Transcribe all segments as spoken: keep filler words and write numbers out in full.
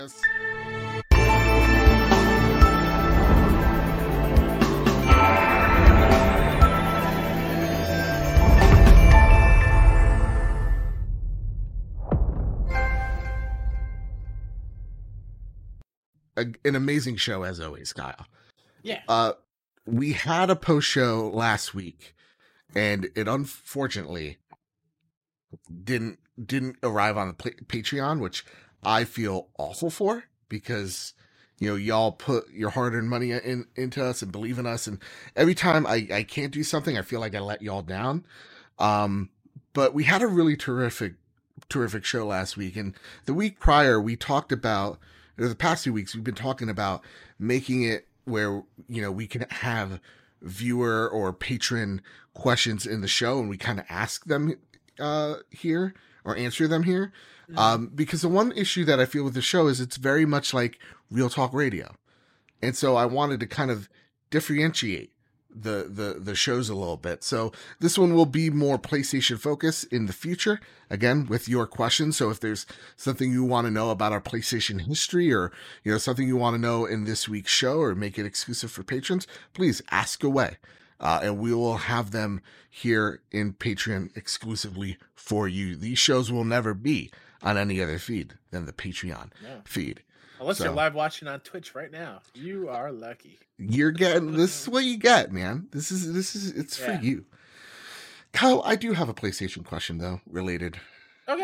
A, an amazing show as always, Kyle. Yeah. Uh, we had a post show last week, and it unfortunately didn't didn't arrive on the Patreon, which I feel awful for, because you know y'all put your hard-earned money in into us and believe in us, and every time I I can't do something, I feel like I let y'all down. Um, but we had a really terrific terrific show last week, and the week prior we talked about, or the past few weeks we've been talking about making it where you know we can have viewer or patron questions in the show, and we kind of ask them uh here or answer them here. Mm-hmm. Um because the one issue that I feel with the show is it's very much like Real Talk Radio, and so I wanted to kind of differentiate the the the shows a little bit. So this one will be more PlayStation focused in the future, again with your questions. So if there's something you want to know about our PlayStation history, or you know something you want to know in this week's show, or make it exclusive for patrons, please ask away. Uh, and we will have them here in Patreon exclusively for you. These shows will never be on any other feed than the Patreon no. feed. Unless so, you're live watching on Twitch right now. You are lucky. You're getting, this is what you get, man. This is, this is, it's yeah. for you. Kyle, I do have a PlayStation question, though, related. Okay.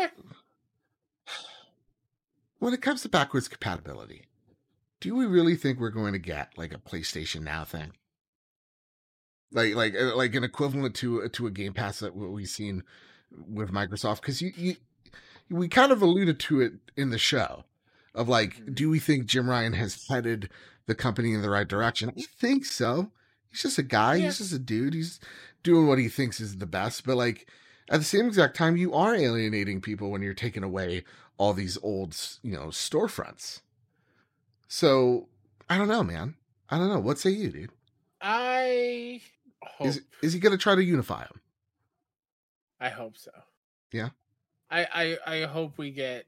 When it comes to backwards compatibility, do we really think we're going to get like a PlayStation Now thing? Like, like, like an equivalent to to a Game Pass that we've seen with Microsoft, because you, you, we kind of alluded to it in the show, of like, do we think Jim Ryan has headed the company in the right direction? I think so. He's just a guy. Yeah. He's just a dude. He's doing what he thinks is the best. But like, at the same exact time, you are alienating people when you're taking away all these old, you know, storefronts. So I don't know, man. I don't know. What say you, dude? I hope. Is is he going to try to unify them? I hope so. Yeah. I, I I hope we get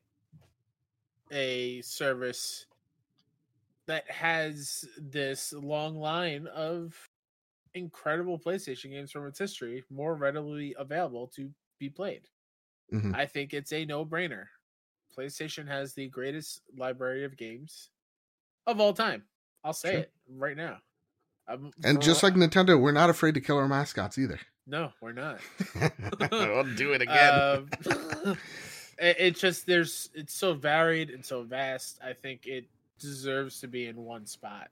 a service that has this long line of incredible PlayStation games from its history more readily available to be played. Mm-hmm. I think it's a no-brainer. PlayStation has the greatest library of games of all time. I'll say sure. it right now. Um, and just like Nintendo, we're not afraid to kill our mascots either. No, we're not. We'll do it again. Um, it, it just, there's, it's so varied and so vast. I think it deserves to be in one spot.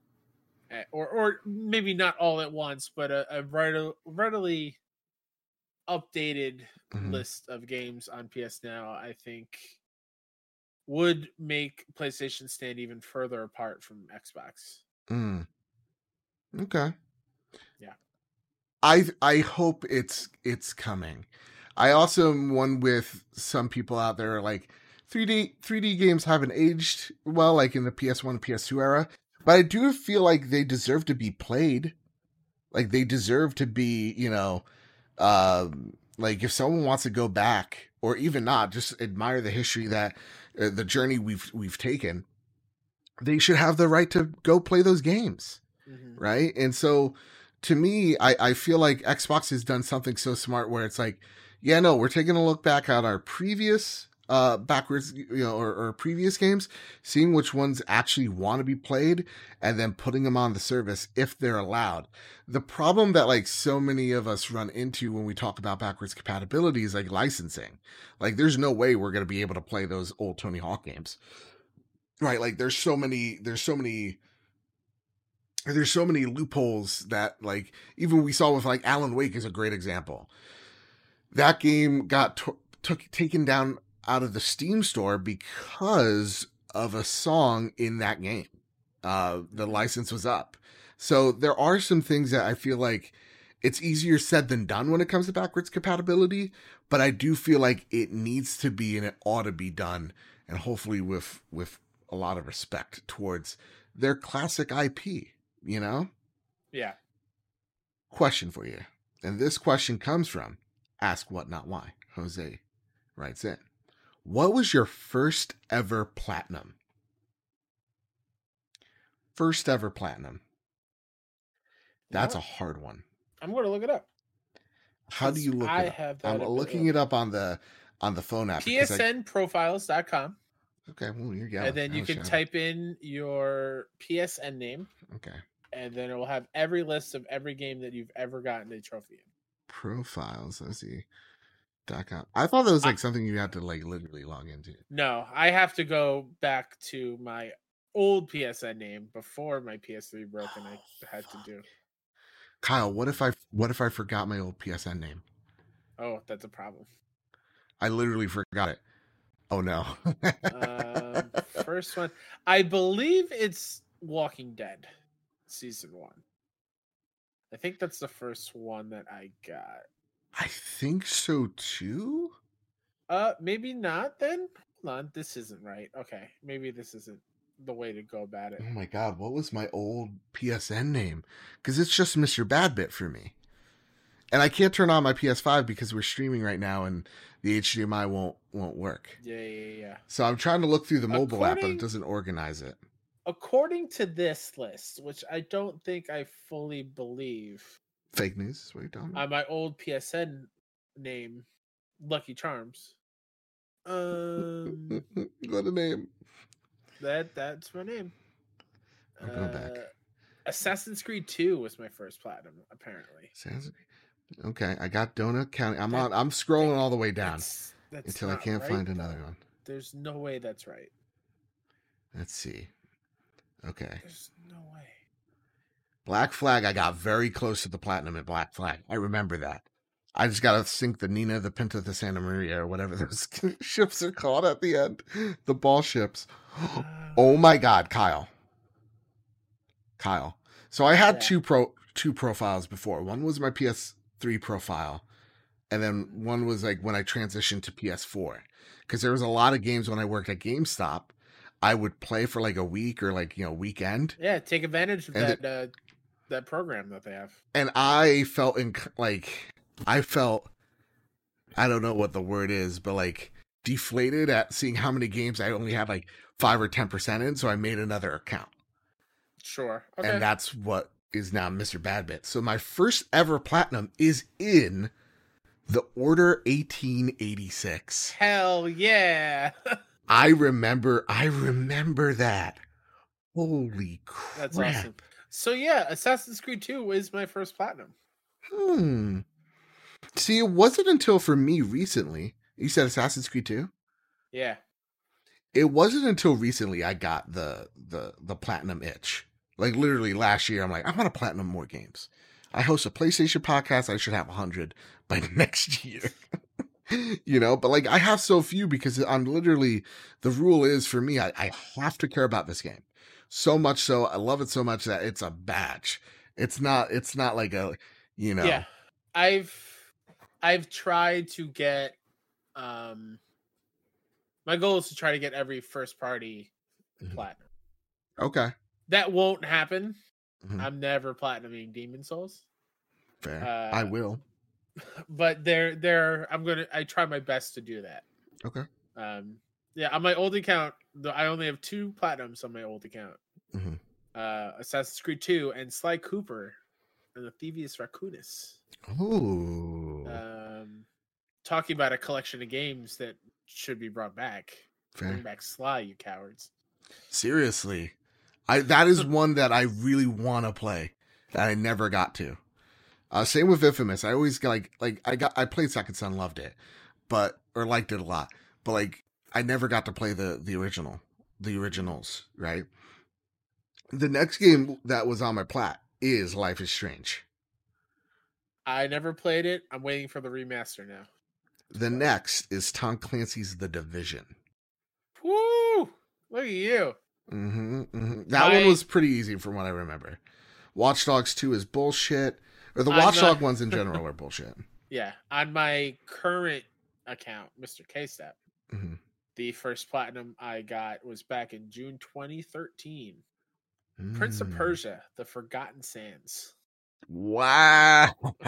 Or or maybe not all at once, but a, a readily updated mm-hmm. list of games on P S Now, I think, would make PlayStation stand even further apart from Xbox. Mm. Okay. Yeah. I I hope it's it's coming. I also am one with some people out there like three D three D games haven't aged well, like in the P S one, P S two era. But I do feel like they deserve to be played. Like they deserve to be, you know, um, like if someone wants to go back, or even not, just admire the history that uh, the journey we've we've taken, they should have the right to go play those games, mm-hmm. right? And so, to me, I I feel like Xbox has done something so smart where it's like, yeah, no, we're taking a look back at our previous. Uh, backwards, you know, or, or previous games, seeing which ones actually want to be played, and then putting them on the service if they're allowed. The problem that like so many of us run into when we talk about backwards compatibility is like licensing. Like, there's no way we're going to be able to play those old Tony Hawk games, right? Like, there's so many, there's so many, there's so many loopholes that like even we saw with like Alan Wake is a great example. That game got t- took taken down out of the Steam store because of a song in that game. Uh, the license was up. So there are some things that I feel like it's easier said than done when it comes to backwards compatibility, but I do feel like it needs to be and it ought to be done, and hopefully with, with a lot of respect towards their classic I P, you know? Yeah. Question for you. And this question comes from Ask What Not Why. Jose writes in. What was your first ever platinum? First ever platinum. That's No, a hard one. I'm going to look it up. How do you look I it up? have that I'm ability. looking it up on the on the phone app. P S N profiles dot com. Okay, well, you're yeah. And then you can type in your P S N name. Okay. And then it will have every list of every game that you've ever gotten a trophy in. Profiles. Let's see. Dot com. I thought that was like I, something you had to like literally log into. No, I have to go back to my old P S N name before my P S three broke, and I had to do. Kyle, what if I what if I forgot my old P S N name? Oh, that's a problem. I literally forgot it. Oh no. um, first one, I believe it's Walking Dead season one. I think that's the first one that I got. I think so too. Uh, maybe not then. Hold on, this isn't right. Okay, maybe this isn't the way to go about it. Oh my god, what was my old P S N name? Because it's just Mister Badbit for me. And I can't turn on my P S five because we're streaming right now and the H D M I won't won't work. Yeah, yeah, yeah. So I'm trying to look through the mobile according, app, but it doesn't organize it. According to this list, which I don't think I fully believe. Fake news, what are you talking about? On my old P S N name, Lucky Charms. Um, what a name. That that's my name. I'm going uh, back. Assassin's Creed two was my first platinum, apparently. Assassin's Creed. Okay, I got Donut County. I'm that, on. I'm scrolling all the way down that's, that's until I can't right, find another though. one. There's no way that's right. Let's see. Okay. There's no way. Black Flag. I got very close to the platinum at Black Flag. I remember that. I just gotta sink the Nina, the Pinta, the Santa Maria, or whatever those ships are called at the end. The ball ships. Oh my God, Kyle. Kyle. So I had yeah. two pro two profiles before. One was my P S three profile, and then one was like when I transitioned to P S four. Because there was a lot of games when I worked at GameStop, I would play for like a week or like, you know, weekend. Yeah, take advantage of and that the, uh, that program that they have. And I felt in like I felt I don't know what the word is, but like deflated at seeing how many games I only had like five or ten percent in, so I made another account. Sure. Okay. And that's what is now Mister Badbit. So my first ever platinum is in the Order eighteen eighty-six. Hell yeah. I remember I remember that. Holy crap. That's awesome. So yeah, Assassin's Creed two is my first platinum. Hmm. See, it wasn't until for me recently. You said Assassin's Creed two? Yeah. It wasn't until recently I got the the the platinum itch. Like literally last year, I'm like, I want to platinum more games. I host a PlayStation podcast. I should have one hundred by next year. You know, but like I have so few because I'm literally, the rule is for me, I, I have to care about this game. So much so, I love it so much that it's a badge. It's not, it's not like a, you know. Yeah. I've, I've tried to get, um, my goal is to try to get every first party mm-hmm. platinum. Okay. That won't happen. Mm-hmm. I'm never platinuming Demon Souls. Fair. Uh, I will. But they're, they're, I'm going to, I try my best to do that. Okay. Um, yeah, on my old account, I only have two platinums on my old account. Mm-hmm. Uh, Assassin's Creed two and Sly Cooper and the Thievius Raccoonus. Ooh. Um, talking about a collection of games that should be brought back. Fair. Bring back Sly, you cowards. Seriously. I that is one that I really want to play that I never got to. Uh, same with Infamous. I always got like, like I got, I played Second Son, loved it, but, or liked it a lot, but like, I never got to play the, the original, the originals, right? The next game that was on my plat is Life is Strange. I never played it. I'm waiting for the remaster now. The next is Tom Clancy's The Division. Woo! Look at you. Mm-hmm, mm-hmm. That my... one was pretty easy from what I remember. Watch Dogs two is bullshit. Or the Watch Dog ones in general are bullshit. Yeah. On my current account, Mister K-Step, mm-hmm. the first platinum I got was back in June twenty thirteen. Mm. Prince of Persia, The Forgotten Sands. Wow.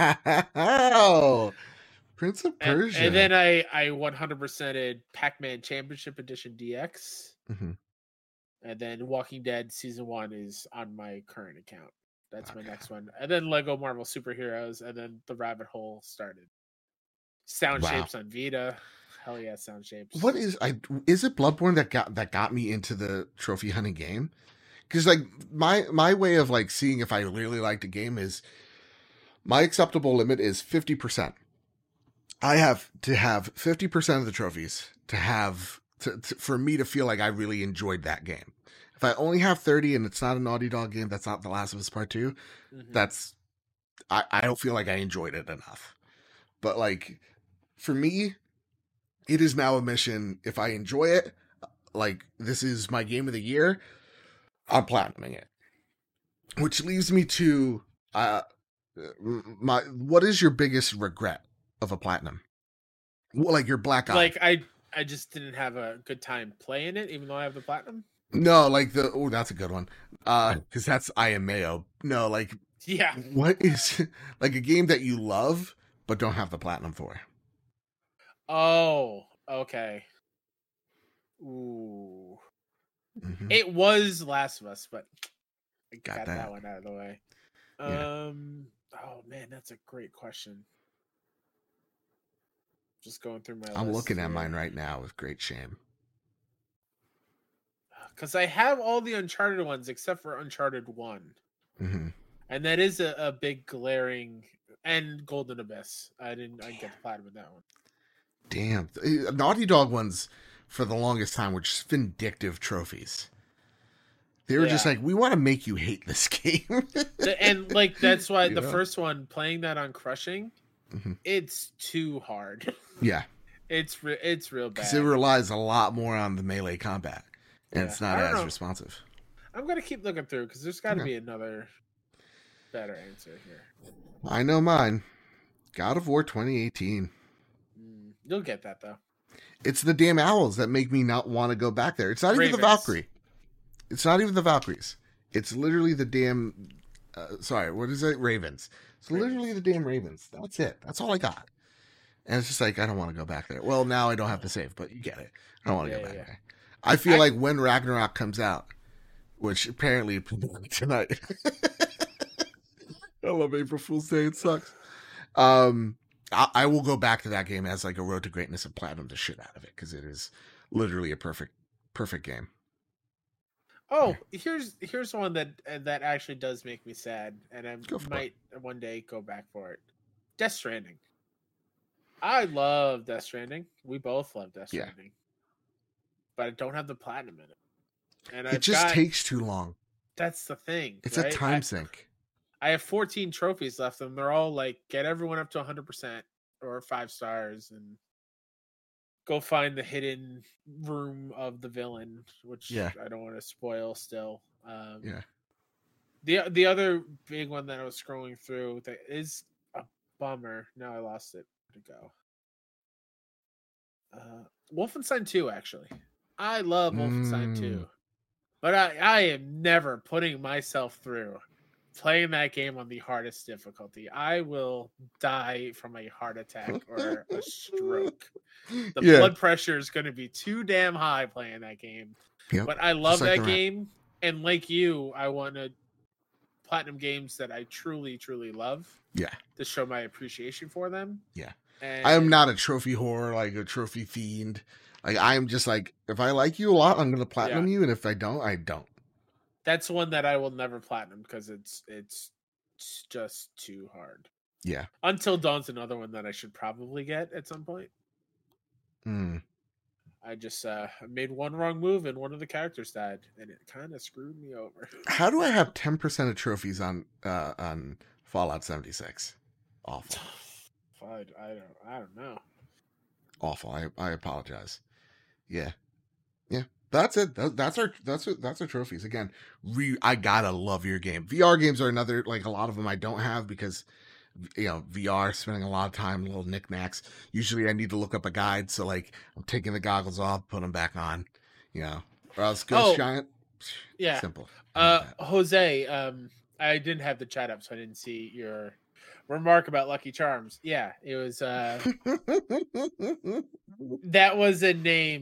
Prince of Persia. And, and then I, I one hundred percented Pac-Man Championship Edition D X. Mm-hmm. And then Walking Dead season one is on my current account. That's Okay. my next one. And then Lego Marvel Superheroes, and then the rabbit hole started. Sound Wow. Shapes on Vita. Hell yeah, Sound Shapes. What is I is it Bloodborne that got that got me into the trophy hunting game? Because like my my way of like seeing if I really liked a game is my acceptable limit is fifty percent. I have to have fifty percent of the trophies to have to, to, for me to feel like I really enjoyed that game. If I only have thirty and it's not a Naughty Dog game, that's not The Last of Us Part Two. Mhm. That's I, I don't feel like I enjoyed it enough. But like for me, it is now a mission. If I enjoy it, like this is my game of the year, I'm platinuming it. Which leaves me to uh my what is your biggest regret of a platinum? Well, like your black eye. Like I, I just didn't have a good time playing it, even though I have the platinum. No, like the oh, that's a good one. Uh, because that's I Am Mayo. No, like Yeah. what is like a game that you love but don't have the platinum for? Oh, okay. Ooh. Mhm. It was Last of Us, but I Got got, that. that. one out of the way. Yeah. Um. Oh man, that's a great question. Just going through my. I'm list looking at here. mine right now with great shame. Because I have all the Uncharted ones except for Uncharted one, hmm and that is a, a big glaring. And Golden Abyss. I didn't. I didn't get the platinum with that one. Damn, Uh, Naughty Dog ones for the longest time were just vindictive trophies. They were just Yeah. like, we want to make you hate this game. The- and like that's why You the know? first one playing that on Crushing, Mhm. it's too hard. Yeah, It's re- it's real bad. because it relies a lot more on the melee combat, and Yeah. it's not I don't as know. responsive. I'm gonna keep looking through because there's got to Okay. be another better answer here. I know mine. God of War twenty eighteen. Mm, you'll get that though. It's the damn owls that make me not want to go back there. It's not even the Ravens. Valkyrie. It's not even the Valkyries. It's literally the damn. Uh, sorry, what is it? Ravens. It's literally the damn Ravens. That's it. That's all I got. And it's just like I don't want to go back there. Well, now I don't have to save, but you get it. I don't want to Yeah, go back yeah. there. I feel I- like when Ragnarok comes out, which apparently tonight. I love April Fool's Day. It sucks. Um, I, I will go back to that game as like a road to greatness and platinum the shit out of it because it is literally a perfect, perfect game. Oh, here's here's one that uh, that actually does make me sad, and I Go for it. might one day go back for it. Death Stranding. I love Death Stranding. We both love Death Yeah. Stranding, but I don't have the platinum in it. And It I've just got, takes too long. that's the thing. It's right? a time I, sink. I have fourteen trophies left, and they're all like get everyone up to one hundred percent or five stars, and go find the hidden room of the villain, which Yeah. I don't want to spoil still. Um, Yeah. The the other big one that I was scrolling through that is a bummer. Now I lost it. Where'd it go? Uh, Wolfenstein two, actually. I love Wolfenstein Mm. two. But I, I am never putting myself through playing that game on the hardest difficulty. I will die from a heart attack or a stroke. The Yeah. blood pressure is going to be too damn high playing that game. Yep. But I love Just like that the rat. game. And like you, I want to platinum games that I truly, truly love Yeah. to show my appreciation for them. Yeah. And I am not a trophy whore, like a trophy fiend. Like I'm just like, if I like you a lot, I'm gonna platinum you, and if I don't, I don't. That's one that I will never platinum because it's it's it's just too hard. Yeah. Until Dawn's another one that I should probably get at some point. Mm. I just uh, made one wrong move and one of the characters died, and it kind of screwed me over. How do I have ten percent of trophies on uh on Fallout seventy-six? Awful. I, I don't I don't know. Awful. I, I apologize. Yeah. Yeah. That's it. That, that's our that's our, that's our trophies. Again, re, I gotta love your game. V R games are another, like a lot of them I don't have because you know, V R, spending a lot of time, little knickknacks. Usually I need to look up a guide, so like I'm taking the goggles off, put them back on, you know. Or else Ghost Oh, Giant. Yeah. Simple. Uh, Jose, um, I didn't have the chat up, so I didn't see your remark about Lucky Charms. Yeah, it was. Uh, that was a name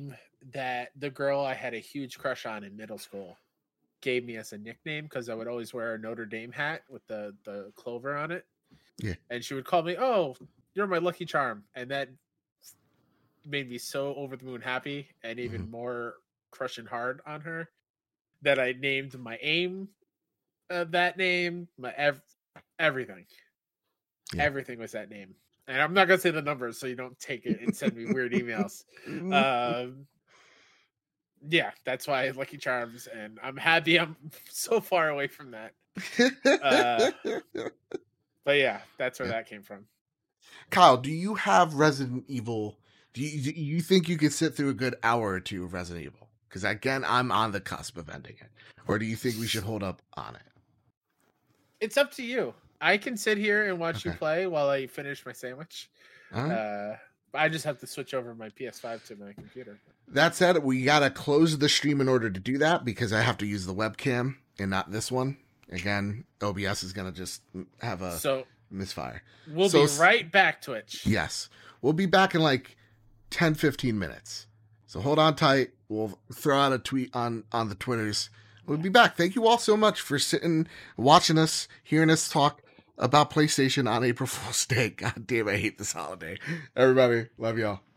that the girl I had a huge crush on in middle school gave me as a nickname because I would always wear a Notre Dame hat with the, the clover on it. Yeah. And she would call me, "Oh, you're my lucky charm." And that made me so over the moon happy and even Mhm. more crushing hard on her that I named my aim uh, that name, my ev- everything. Yeah. Everything was that name. And I'm not going to say the numbers so you don't take it and send me weird emails. Um, yeah, that's why I have Lucky Charms, and I'm happy I'm so far away from that. Uh, but yeah, that's where Yeah. that came from. Kyle, do you have Resident Evil? Do you, do you think you could sit through a good hour or two of Resident Evil? Because again, I'm on the cusp of ending it. Or do you think we should hold up on it? It's up to you. I can sit here and watch Okay. you play while I finish my sandwich. All right. Uh, I just have to switch over my P S five to my computer. That said, we gotta close the stream in order to do that because I have to use the webcam and not this one. Again, O B S is gonna just have a So misfire. we'll So be s- right back, Twitch. Yes. We'll be back in like ten, fifteen minutes. So hold on tight. We'll throw out a tweet on, on the Twitters. We'll be back. Thank you all so much for sitting, watching us, hearing us talk about PlayStation on April Fool's Day. God damn, I hate this holiday. Everybody, love y'all.